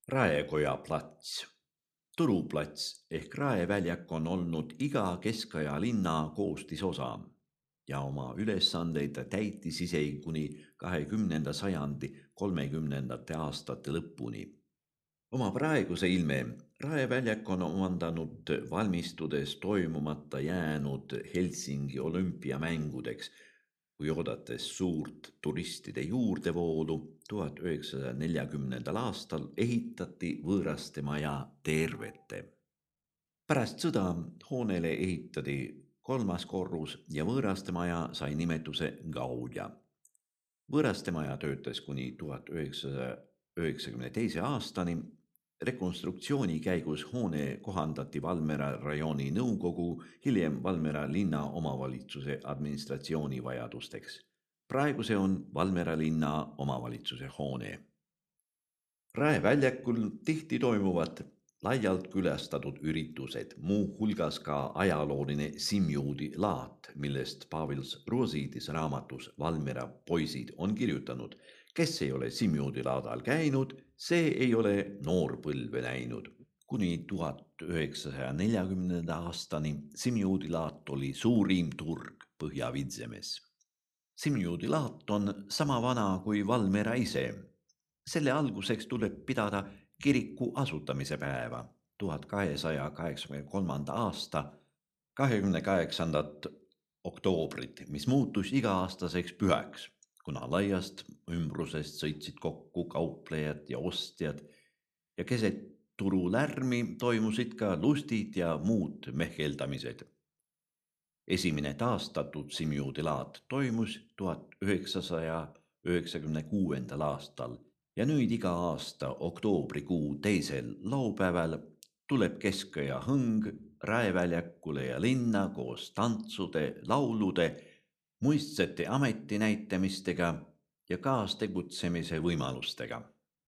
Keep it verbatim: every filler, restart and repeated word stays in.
Raekoja plats. Turuplats ehk Raeväljak on olnud iga keskaja linna koostisosa ja oma ülesandeid ta täitis isegi kuni kahekümnenda sajandi kolmekümnendate aastate lõpuni. Oma praeguse ilme Raeväljak on omandanud valmistudes toimumata jäänud Helsingi olümpiamängudeks, kui oodates suurt turistide juurdevoolu tuhat üheksasaja neljakümnendal aastal ehitati Võõrastemaja Tervete. Pärast sõda hoonele ehitati kolmas korrus ja Võõrastemaja sai nimetuse Gauja. Võõrastemaja töötas kuni tuhat üheksasaja üheksakümne teise aastani. Rekonstruktsiooni käigus hoone kohandati Valmiera rajooni nõukogu, hiljem Valmiera linna omavalitsuse administratsiooni vajadusteks. Praegu see on Valmiera linna omavalitsuse hoone. Raeväljakul tihti toimuvad laialt külastatud üritused, muu hulgas ka ajalooline Simjudi laat, millest Pavils Roosiidis raamatus Valmiera poisid on kirjutanud. Kes ei ole Simjudi laadal käinud, see ei ole noorpõlve näinud. Kuni tuhat üheksasaja neljakümnenda aastani Simjudi laat oli suurim turg Põhja-Vidzemes. Simjudi laat on sama vana kui Valmiera ise. Selle alguseks tuleb pidada kiriku asutamise päeva, tuhat kahesaja kaheksakümne kolmanda aasta kahekümne kaheksandat oktoobrit, mis muutus iga-aastaseks pühaks, kuna laiast ümbrusest sõitsid kokku kauplejad ja ostjad ja keset turulärmi toimusid ka lustid ja muud mehkeldamised. Esimene taastatud Simjudi laat toimus tuhat üheksasaja üheksakümne kuuendal aastal ja nüüd iga aasta oktoobrikuu teisel laupäeval tuleb keskaja hõng Raeväljakule ja linna koos tantsude, laulude, muistsete ametinäitamistega ja kaastegutsemise võimalustega.